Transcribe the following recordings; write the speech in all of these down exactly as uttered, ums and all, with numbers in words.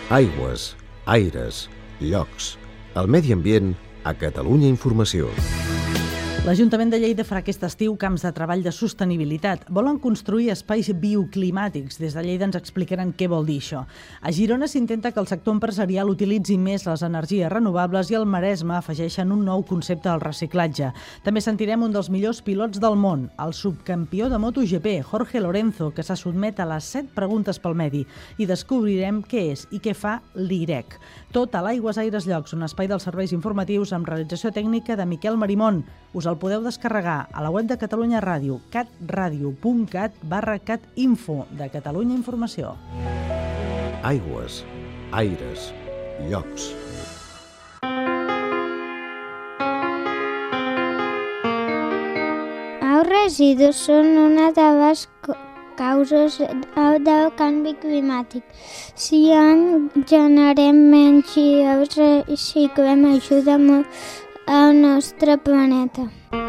Aigües, aires, llocs. El medi ambient a Catalunya Informació. L'Ajuntament de Lleida farà aquest estiu camps de treball de sostenibilitat. Volen construir espais bioclimàtics. Des de Lleida ens explicaran què vol dir això. A Girona s'intenta que el sector empresarial utilitzi més les energies renovables i al Maresme afegeixen un nou concepte al reciclatge. També sentirem un dels millors pilots del món, el subcampió de MotoGP, Jorge Lorenzo, que se sotmet a les set preguntes pel medi, i descobrirem què és i què fa l'I R E C. Tot a l'Aigües, Aires, Llocs, un espai dels serveis informatius amb realització tècnica de Miquel Marimón. Us el podeu descarregar a la web de Catalunya Ràdio, catradio punt cat barra catinfo de Catalunya Informació. Aigües, aires, llocs. Els residus són una de les causes del canvi climàtic. Si en generem menys i els reciclem, ajuda molt al nostre planeta.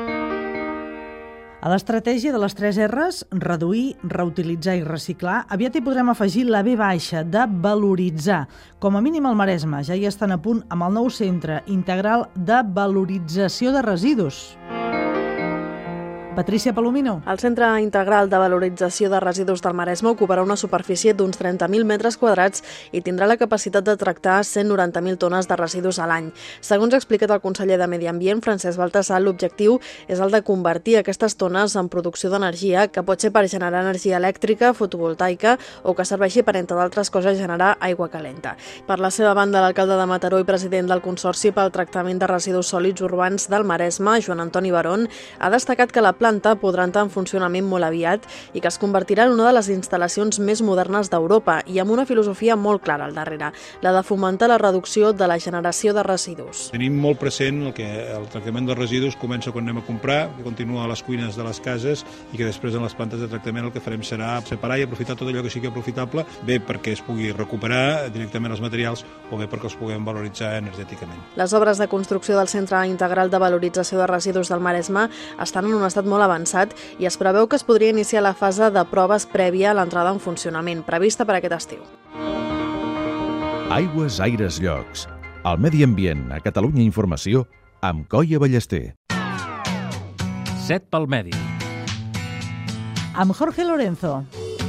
A l'estratègia de les tres R's, reduir, reutilitzar i reciclar, aviat hi podrem afegir la B baixa, de valoritzar. Com a mínim al Maresme ja hi estan a punt amb el nou Centre Integral de Valorització de Residus. Patricia Palomino. El Centre Integral de Valorització de Residus del Maresme ocuparà una superfície d'uns trenta mil metres quadrats i tindrà la capacitat de tractar cent noranta mil tones de residus a l'any. Segons ha explicat el conseller de Medi Ambient, Francesc Baltasar, l'objectiu és el de convertir aquestes tones en producció d'energia, que pot ser per generar energia elèctrica, fotovoltaica o que serveixi per, entre d'altres coses, generar aigua calenta. Per la seva banda, l'alcalde de Mataró i president del Consorci pel Tractament de Residus Sòlids Urbans del Maresme, Joan Antoni Barón, ha destacat que la planta podrà entrar en funcionament molt aviat i que es convertirà en una de les instal·lacions més modernes d'Europa i amb una filosofia molt clara al darrere, la de fomentar la reducció de la generació de residus. Tenim molt present el que el tractament de residus comença quan anem a comprar, que continua a les cuines de les cases i que després en les plantes de tractament el que farem serà separar i aprofitar tot allò que sigui aprofitable, bé perquè es pugui recuperar directament els materials o bé perquè els puguem valoritzar energèticament. Les obres de construcció del Centre Integral de Valorització de Residus del Maresme estan en un estat molt molt avançat i es preveu que es podria iniciar la fase de proves prèvia a l'entrada en funcionament, prevista per aquest estiu. Aigües, aires, llocs. El medi ambient a Catalunya Informació amb Coia Ballester. Set pel medi. Amb Jorge Lorenzo.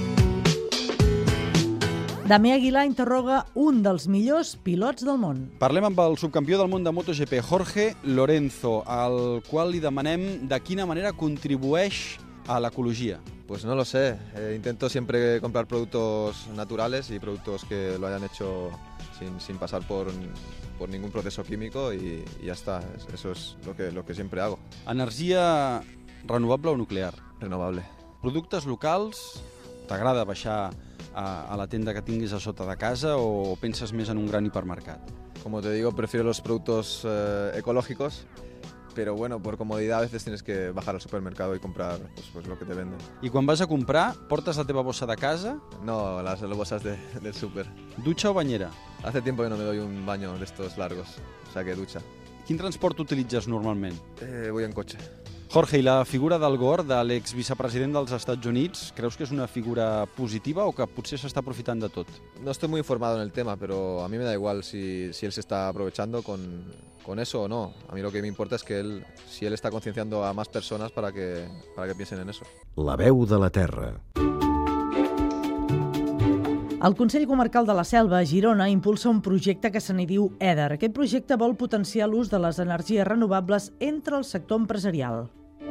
Damià Aguilar interroga un dels millors pilots del món. Parlem amb el subcampió del món de MotoGP, Jorge Lorenzo, al qual li demanem de quina manera contribueix a l'ecologia. Pues no lo sé, eh, intento siempre comprar productos naturales y productos que lo hayan hecho sin, sin pasar por, por ningún proceso químico y, y ya está, eso es lo que, lo que siempre hago. Energia renovable o nuclear? Renovable. Productes locals, t'agrada baixar a la tienda que tinguis a sota de casa o penses més en un gran hipermercat? Como te digo, prefiero los productos eh, ecológicos, pero bueno, por comodidad a veces tienes que bajar al supermercado y comprar pues, pues lo que te venden. I quan vas a comprar, portes la teva bossa de casa? No, las bolsas de, del súper. Dutxa o banyera? Hace tiempo que no me doy un baño de estos largos, o sea que ducha. Quin transport utilitzes normalment? Eh, voy en coche. Jorge, i la figura d'Al Gore, de l'exvicepresident dels Estats Units, creus que és una figura positiva o que potser s'està aprofitant de tot? No estoy muy informado en el tema, pero a mí me da igual si, si él se está aprovechando con, con eso o no. A mí lo que me importa es que él, si él está concienciando a más personas para que, para que piensen en eso. La veu de la terra. El Consell Comarcal de la Selva, a Girona, impulsa un projecte que se n'hi diu EDER. Aquest projecte vol potenciar l'ús de les energies renovables entre el sector empresarial.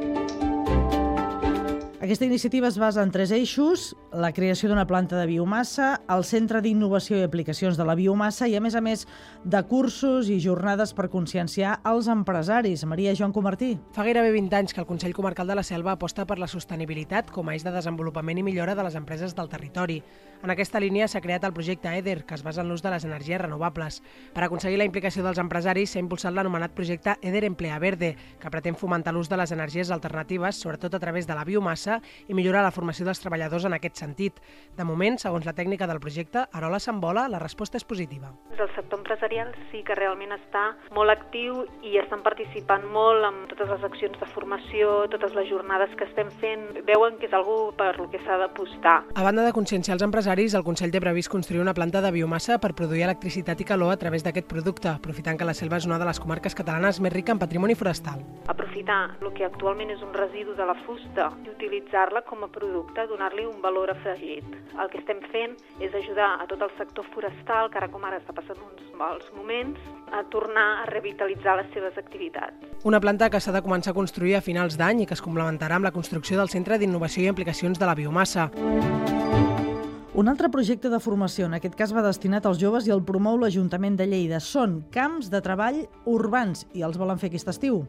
Aquesta iniciativa es basa en tres eixos: la creació d'una planta de biomassa, el Centre d'Innovació i Aplicacions de la Biomassa i, a més a més, de cursos i jornades per conscienciar els empresaris. Maria Joan Comartí. Fa gairebé vint anys que el Consell Comarcal de la Selva aposta per la sostenibilitat com a eix de desenvolupament i millora de les empreses del territori. En aquesta línia s'ha creat el projecte EDER, que es basa en l'ús de les energies renovables. Per aconseguir la implicació dels empresaris s'ha impulsat l'anomenat projecte EDER Emplea Verde, que pretén fomentar l'ús de les energies alternatives, sobretot a través de la biomassa, i millorar la formació dels treballadors en aquest sentit. De moment, segons la tècnica del projecte, Arola Sambola, la resposta és positiva. El sector empresarial sí que realment està molt actiu i estan participant molt en totes les accions de formació, totes les jornades que estem fent. Veuen que és algú per lo que s'ha d'apostar. A banda de conscienciar els empresaris, empresaris, el Consell té previst construir una planta de biomassa per produir electricitat i calor a través d'aquest producte, aprofitant que la Selva és una de les comarques catalanes més rica en patrimoni forestal. Aprofitar el que actualment és un residu de la fusta i utilitzar-la com a producte, donar-li un valor afegit. El que estem fent és ajudar a tot el sector forestal, que ara com ara està passant uns mals moments, a tornar a revitalitzar les seves activitats. Una planta que s'ha de començar a construir a finals d'any i que es complementarà amb la construcció del Centre d'Innovació i Aplicacions de la Biomassa. Un altre projecte de formació, en aquest cas va destinat als joves i el promou l'Ajuntament de Lleida. Són camps de treball urbans i els volen fer aquest estiu.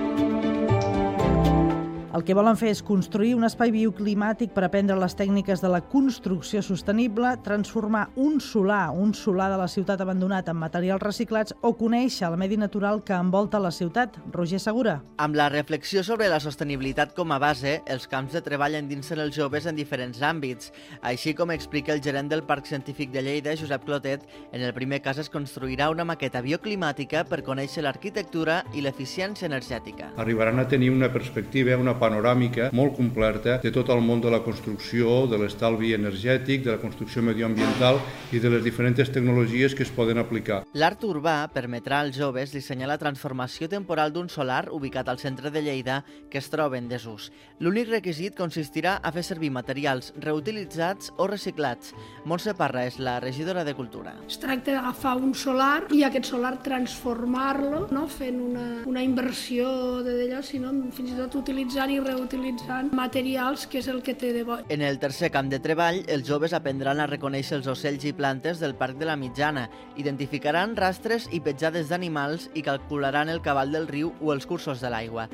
El que volen fer és construir un espai bioclimàtic per aprendre les tècniques de la construcció sostenible, transformar un solar, un solar de la ciutat abandonat en materials reciclats o conèixer el medi natural que envolta la ciutat. Roger Segura. Amb la reflexió sobre la sostenibilitat com a base, els camps de treball endinsen els joves en diferents àmbits. Així com explica el gerent del Parc Científic de Lleida, Josep Clotet, en el primer cas es construirà una maqueta bioclimàtica per conèixer l'arquitectura i l'eficiència energètica. Arribaran a tenir una perspectiva, una panoràmica molt completa de tot el món de la construcció, de l'estalvi energètic, de la construcció medioambiental i de les diferents tecnologies que es poden aplicar. L'art urbà permetrà als joves dissenyar la transformació temporal d'un solar ubicat al centre de Lleida que es troba en desús. L'únic requisit consistirà a fer servir materials reutilitzats o reciclats. Montse Parra és la regidora de Cultura. Es tracta d'agafar un solar i aquest solar transformar-lo, no fent una, una inversió d'allò, sinó fins i tot utilitzant i reutilitzant materials, que és el que té de bo. En el tercer camp de treball, els joves aprendran a reconèixer els ocells i plantes del Parc de la Mitjana, identificaran rastres i petjades d'animals i calcularan el cabal del riu o els cursos de l'aigua.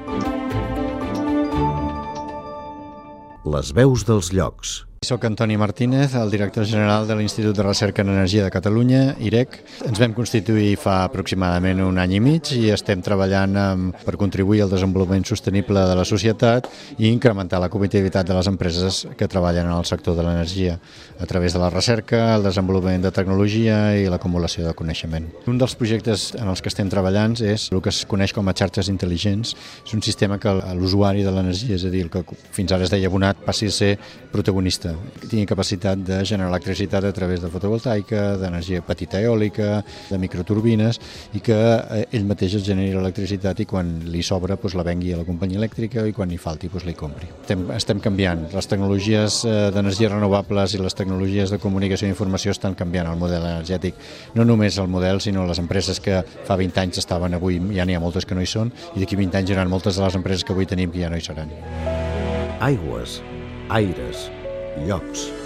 Les veus dels llocs. Soc Antoni Martínez, el director general de l'Institut de Recerca en Energia de Catalunya, I R E C. Ens vam constituir fa aproximadament un any i mig i estem treballant per contribuir al desenvolupament sostenible de la societat i incrementar la competitivitat de les empreses que treballen en el sector de l'energia a través de la recerca, el desenvolupament de tecnologia i l'acumulació de coneixement. Un dels projectes en els que estem treballant és el que es coneix com a xarxes intel·ligents. És un sistema que l'usuari de l'energia, és a dir, el que fins ara es deia abonat, passi a ser protagonista, tingui capacitat de generar electricitat a través de fotovoltaica, d'energia petita eòlica, de microturbines, i que ell mateix es generi l'electricitat i quan li sobra doncs, la vengui a la companyia elèctrica i quan hi falti doncs, li compri. Estem, estem canviant. Les tecnologies d'energies renovables i les tecnologies de comunicació i informació estan canviant el model energètic. No només el model, sinó les empreses que fa vint anys estaven avui, ja n'hi ha moltes que no hi són, i d'aquí vint anys hi haurà moltes de les empreses que avui tenim que ja no hi seran. Aigües, aires, llocs.